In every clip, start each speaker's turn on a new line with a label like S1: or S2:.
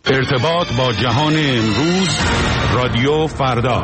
S1: ارتباط با جهان امروز، رادیو فردا.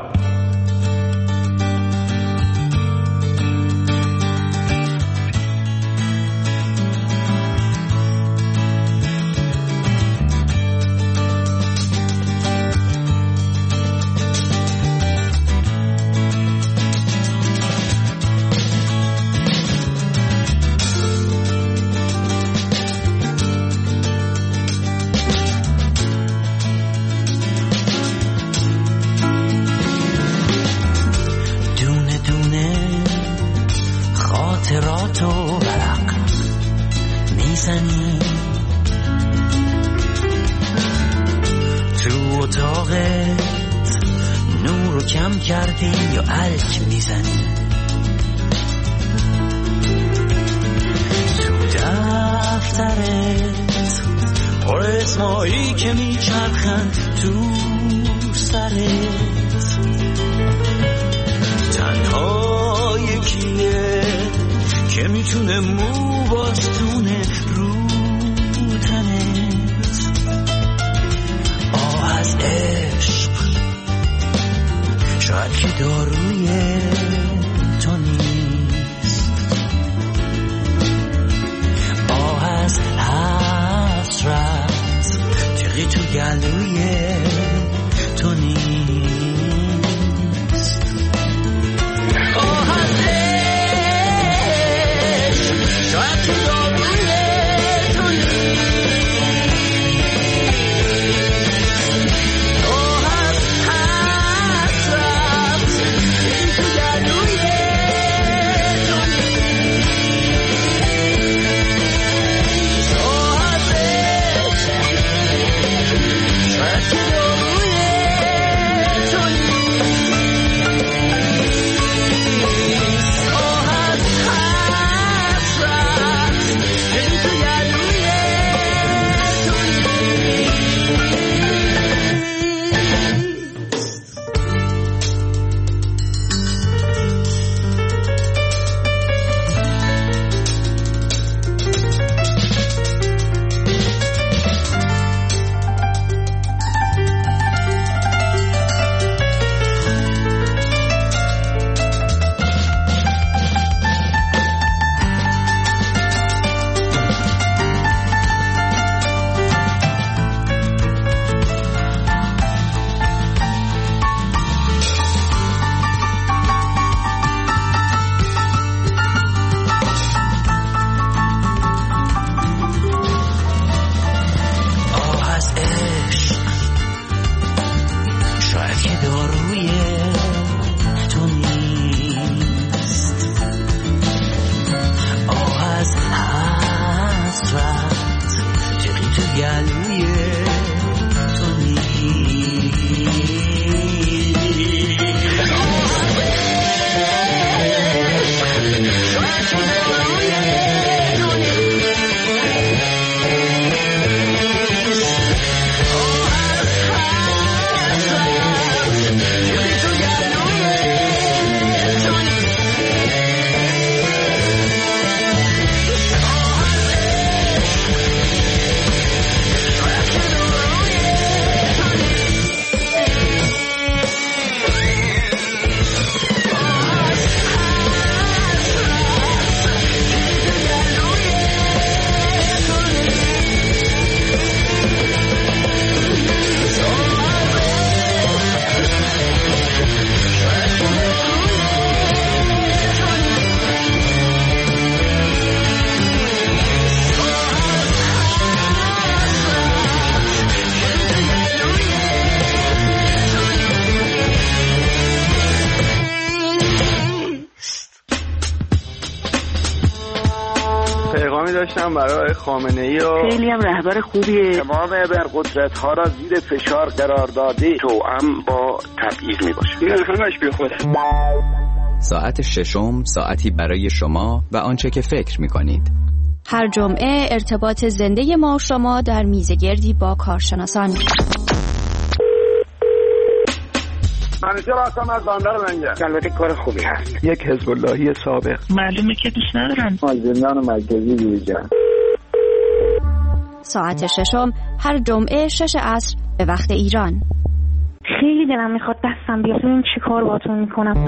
S2: داشتم برای خامنه‌ای و
S3: خیلی هم رهبر خوبیه.
S2: تمام ابرقدرت‌ها را زیر فشار قرار داده، توأم با تبعیض میباشه. این همش بیخوده.
S4: ساعت ششم، ساعتی برای شما و آنچه که فکر می‌کنید.
S5: هر جمعه ارتباط زنده ما و شما در میزگردی با کارشناسان.
S2: منیژه راستم از بندر لنگر. البته کار خوبی هست. یک حزب اللهی سابق.
S3: معلومه که دوست ندارن.
S2: زندان مرکزی بیرجان.
S5: ساعت ششم هر جمعه 6 عصر به وقت ایران.
S3: خیلی دلم میخواد دستم بیاد ببینم چی کار باهاتون میکنم.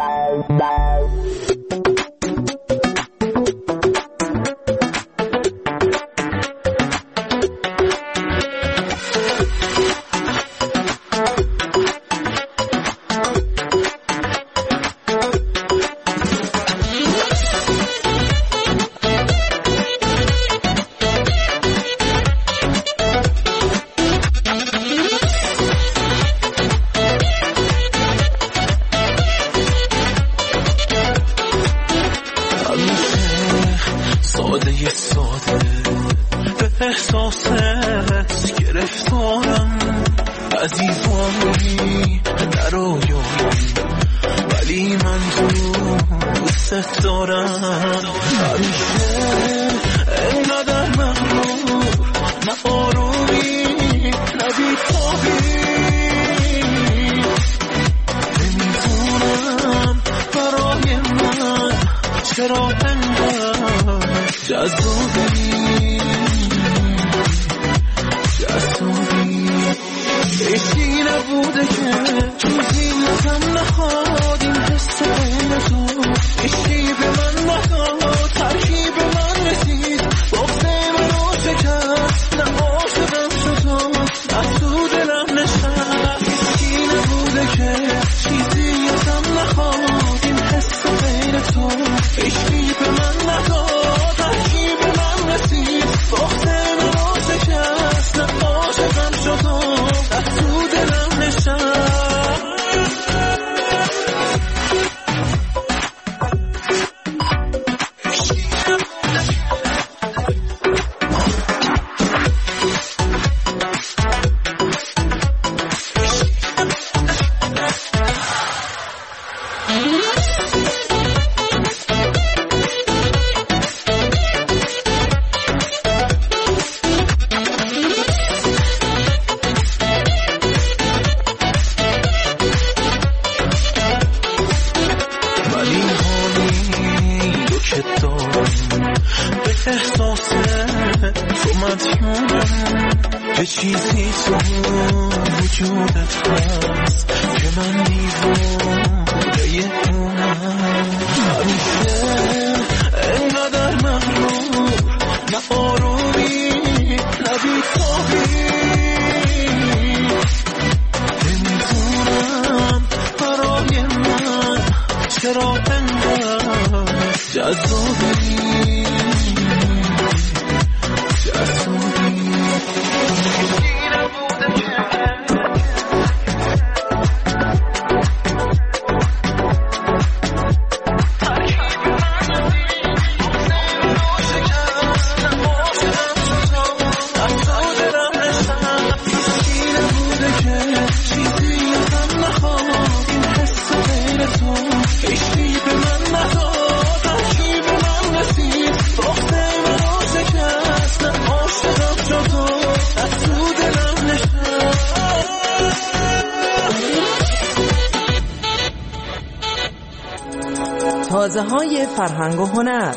S6: تازه‌های فرهنگ و هنر.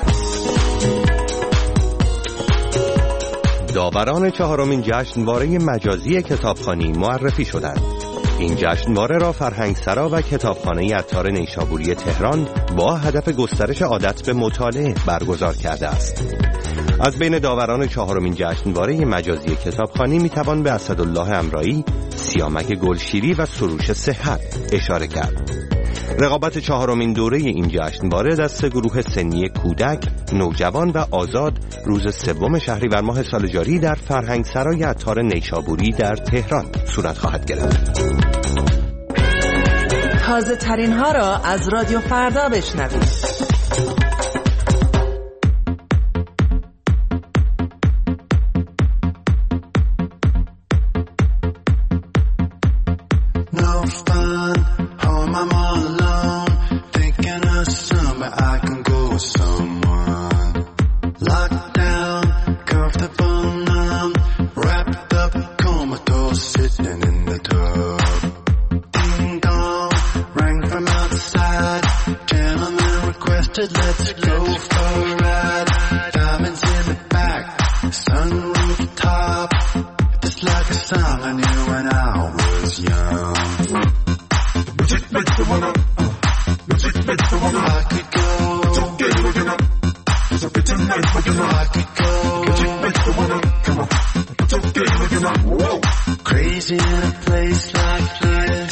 S7: داوران چهارمین جشنواره مجازی کتابخوانی معرفی شدند. این جشنواره را فرهنگسرا و کتابخانه عطار نیشابوری تهران با هدف گسترش عادت به مطالعه برگزار کرده است. از بین داوران چهارمین جشنواره مجازی کتابخوانی میتوان به اسدالله امرایی، سیامک گلشیری و سروش صحت اشاره کرد. رقابت چهارمین دوره این جشنواره دست گروه سنی کودک، نوجوان و آزاد روز 3 شهریور ماه سال جاری در فرهنگسرای عطار نیشابوری در تهران صورت خواهد گرفت.
S6: تازه ترین ها را از رادیو فردا بشنوید.
S8: Let's go for a ride. Diamonds in the back, sunroof top. Crazy in a place like this.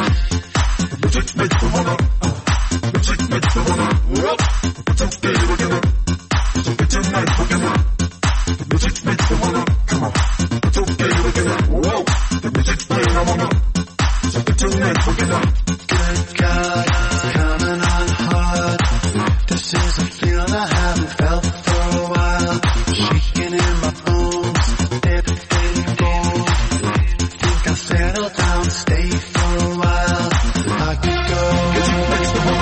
S8: Good God, coming on hard. This is a feeling I haven't felt for a while. Shaking in my bones, everything goes. Think I'll settle down, stay for a while. I could go. I could go.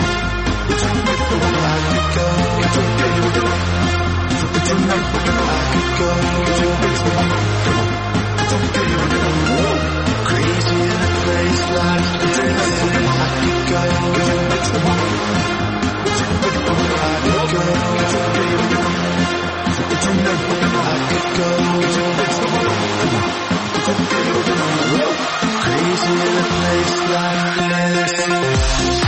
S8: I could go. Crazy in a place like this. I could go. Crazy in a place like this.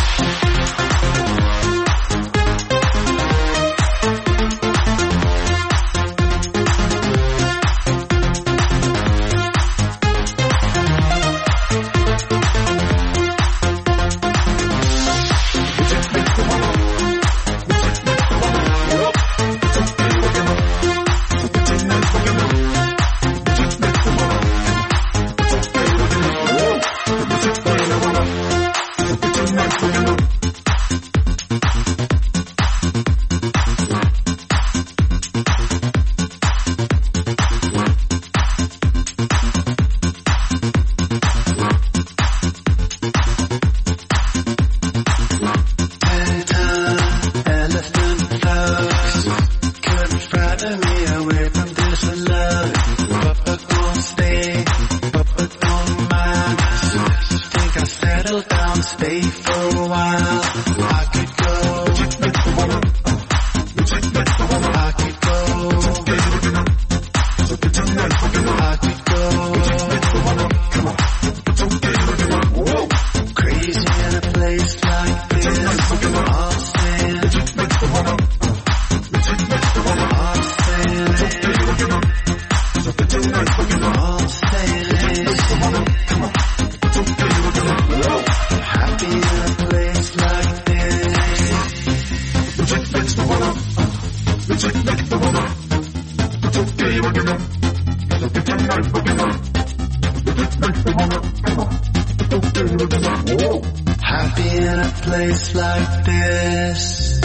S8: Happy in a place like this.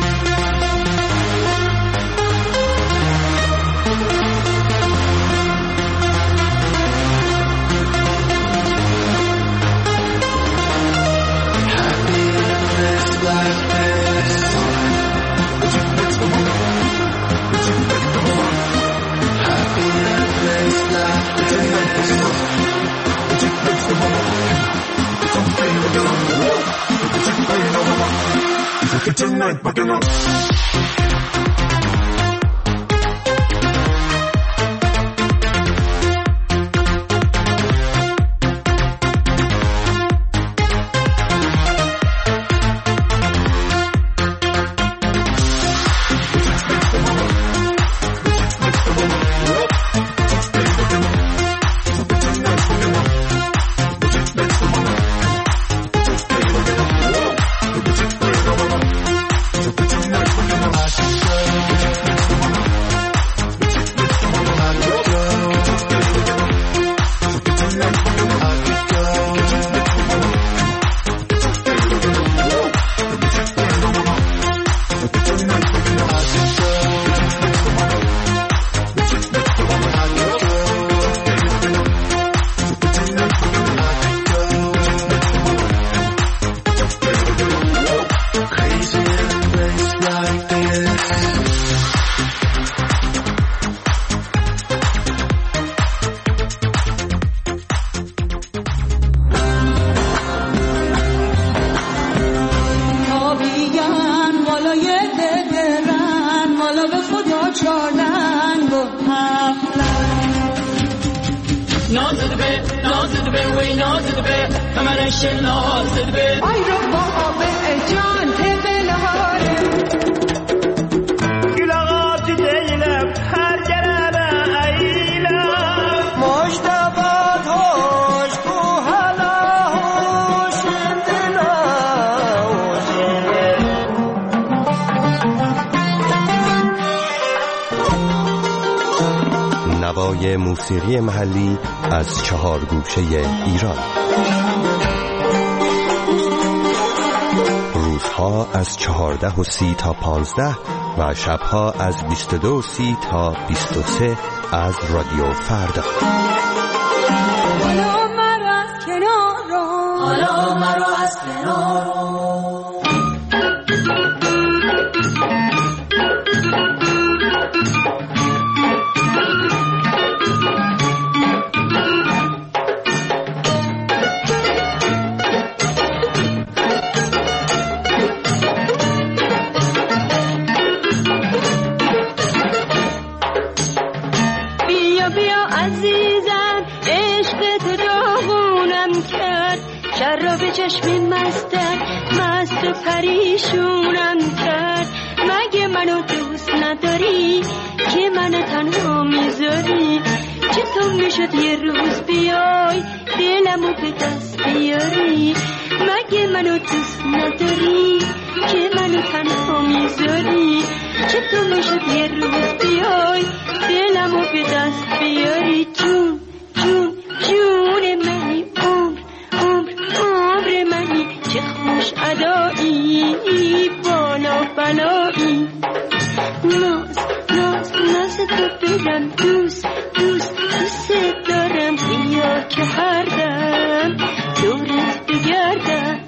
S8: Happy in a place like this. Happy in a place like this. Tonight, fucking up.
S9: نازد به وی نازد به کمرش نازد به
S10: آی رو بابا جان تبلهاره
S9: گلاغات دیلم هر گرم ایلم
S10: مجتبات هوش کو حالا هوش
S7: نوای موسیقی محلی از 4 گوشه ایران. روزها از 14:30 تا 15 و شبها از 22:30 تا 23 از رادیو فردا.
S10: حالا مرا از کنار رو،
S9: حالا مرا از کنار رو.
S10: چشم مست و پریشونم کرد. مگه منو دوست نداری که منو تنها میذاری؟ چطور میشد یه روز بیای دلمو به دست بیاری؟ مگه منو دوست نداری که منو تنها میذاری؟ چطور میشد یه روز بیای دلمو به دست بیاری؟ جون جون جون منی، عمر منی، چه خوش ادایی، بالا بلایی. ناز تو بدم دوست دارم. بیا که هر دم دورت بگردم.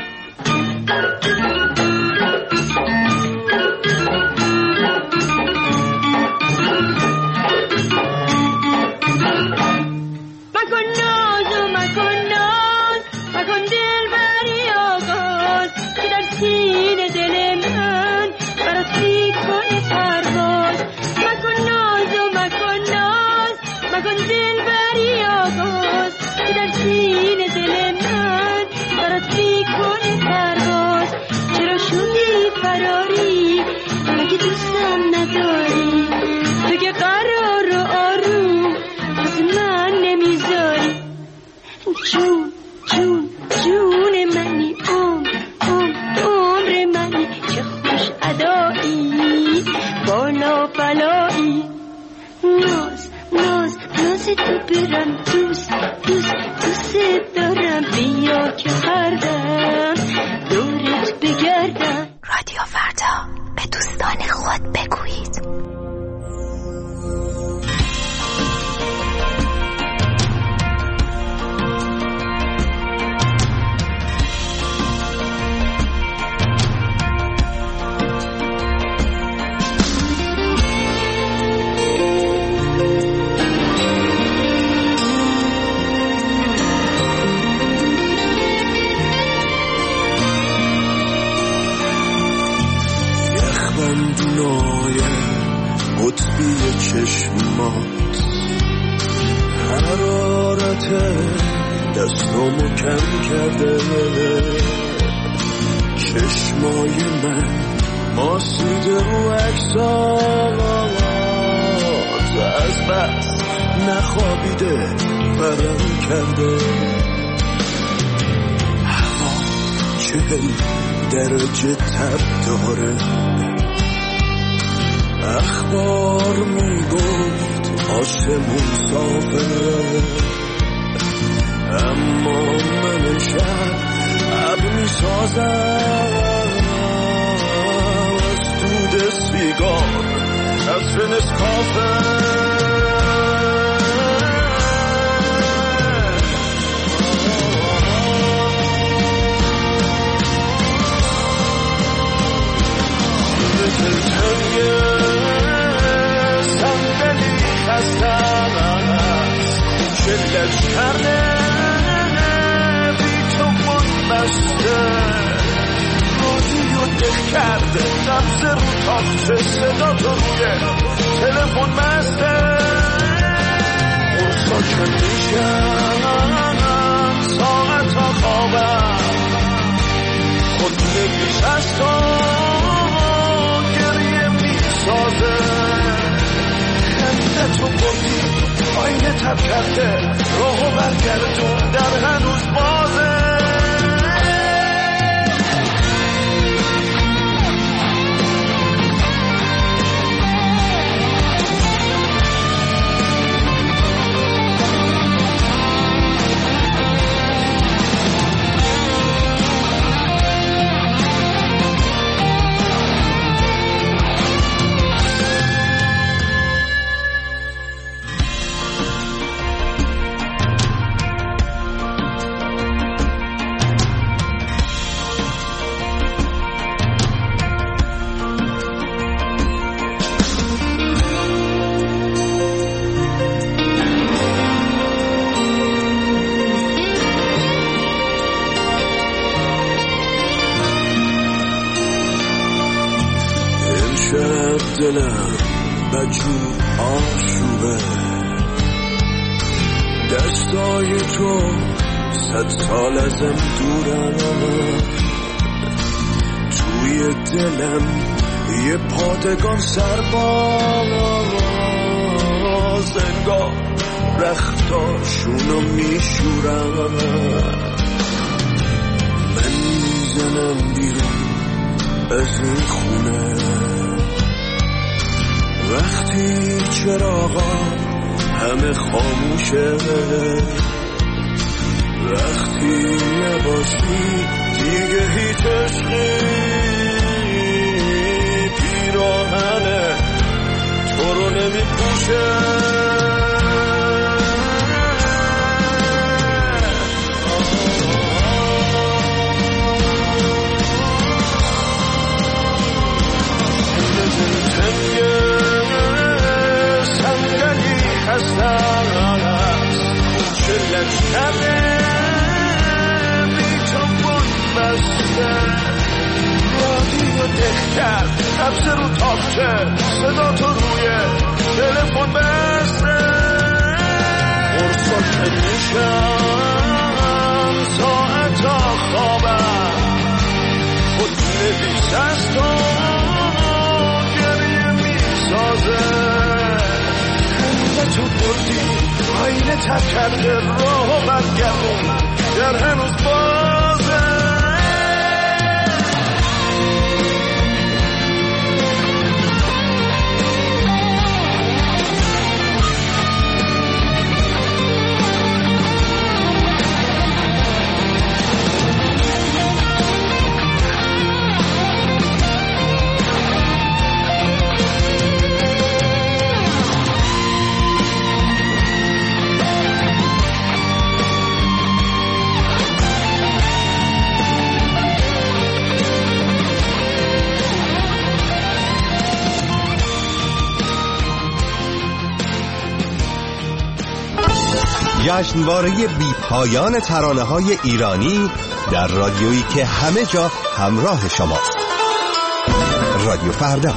S10: مکن دل بری آغاز که در سینه دل من برات میکنه پرواز. مکن دل بری آغاز که در سینه دل من برات میکنه پرواز. چرا شدی فراری مگه دوستم نداری؟ تو که قرار و آروم واسه من نمیذاری. جون منی، عمر منی، چه خوش ادایی، بالا بلایی. ناز تو برم دوست دارم. بیا که هر دم دورت بگردم.
S5: رادیو فردا، به دوستان خود بگویید.
S8: قطبی چشمات، حرارت دستامو کم کرده. چشمای من ماسیده رو عکسات، از بس نخوابیده برم کرده. هوا 40 درجه تب داره. اخبار میگفت آسمون صافه، اما من شب ابر میسازم از دود سیگار، از نسکافه. صندلی خستم از شلش کرده، بی تو من بسته. رادیو دل کرده نبض رو تاخته، صدا تو روی تلفن بسته. اون ساکن میشه تو بردی آینه تب کرده راهو برگردون در هنوز بازه دلم بجور آشوبه دستای تو 100 سال ازم دورم توی دلم یه پادگان سرباز انگار رختاشونو میشورم من میزنم بیرون از این خونه وقتی چراغا همه خاموشه وقتی نباشی دیگه هیچ عشقی پیراهنه تو رو نمیپوشه نبض رو تاپچه صدا تو روی تلفن بسته فرصت میشم ساعتا خوابم خود نویس از تو گریه میسازه خنده تو بردی آینه تب کرده راه برگردون در هنوز بازه
S7: جشنواره بی پایان ترانه‌های ایرانی در رادیویی که همه جا همراه شماست. رادیو فردا.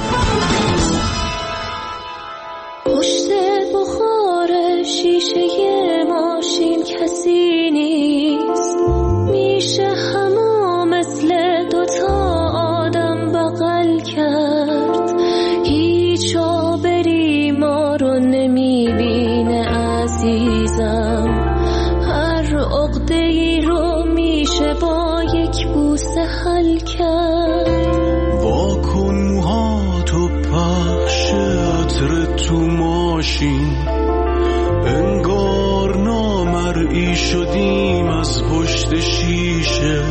S10: پشت بخار شیشه ماشین کسی نیست میشه همو مثل دوتا آدم بغل کرد هیچ آبری ما رو نمیبینه عزیزم هر عقده‌ای رو میشه با یک بوسه حل کرد
S8: واکن موهاتو پخش عطر تو ماشین انگار نامرئی شدیم از پشت شیشه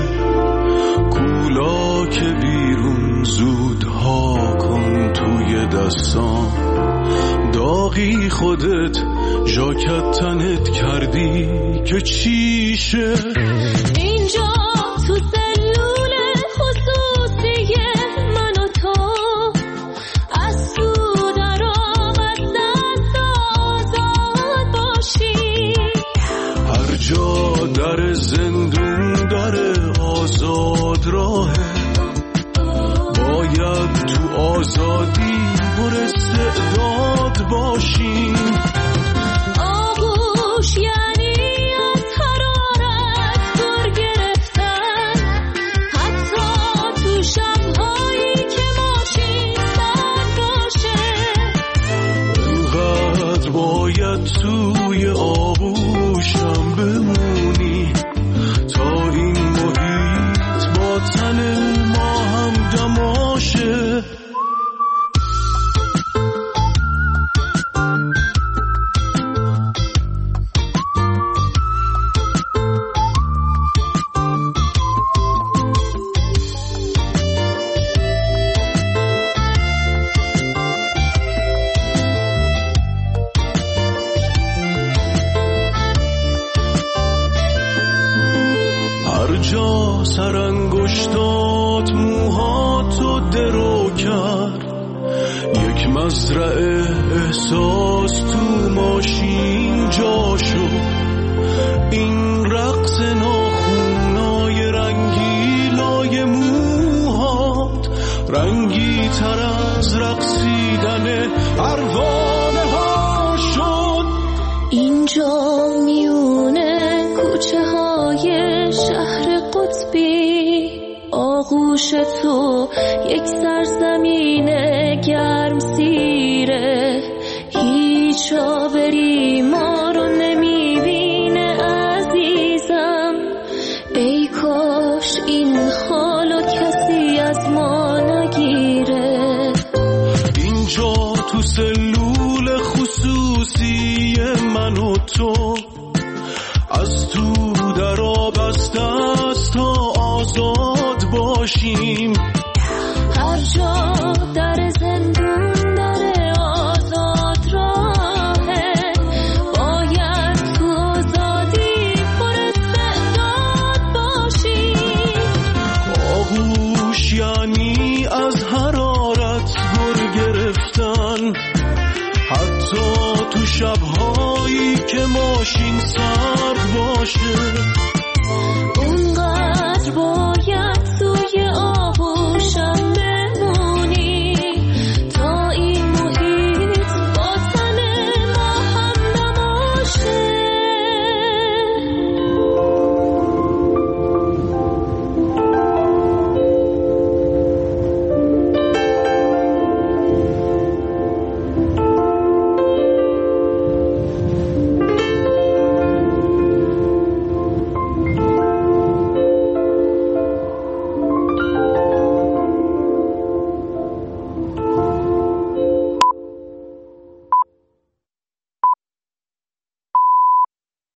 S8: کولا که بیرون زودها کن توی دستان داغی خودت ژاکت تنت کردی که چیشه
S10: اینجا تو سلول خصوصی من و تو از تو در آمد دست آزاد باشی
S8: هر جا در زندون داره آزاد راهه باید تو آزادی پر استعداد باشیم
S10: آغوش یعنی از حرارت گرگ
S11: با سرانگشتات موهاتو درو کرد. یک مزرعه احساس تو ماشین جا شد. این رقص ناخونای رنگیلای موهات رنگی تر از رقصیدن پروانه ها شد.
S12: اینجا میونه کوچه های شهر قطبی، آغوش تو یک سرزمین گرم سیره. هیچ آوری ما رو نمیبینه عزیزم، ای کاش این حالو کسی از ما نگیره.
S11: اینجا تو سلول خصوصی من و تو، از تو در آب است تا آزاد باشیم.
S12: هر جا در زندون در آزاد راهه، باید تو آزادی پر استعداد باشیم.
S11: آغوش یعنی از حرارت گر گرفتن، حتی تو شبهایی که ماشین سرد باشه.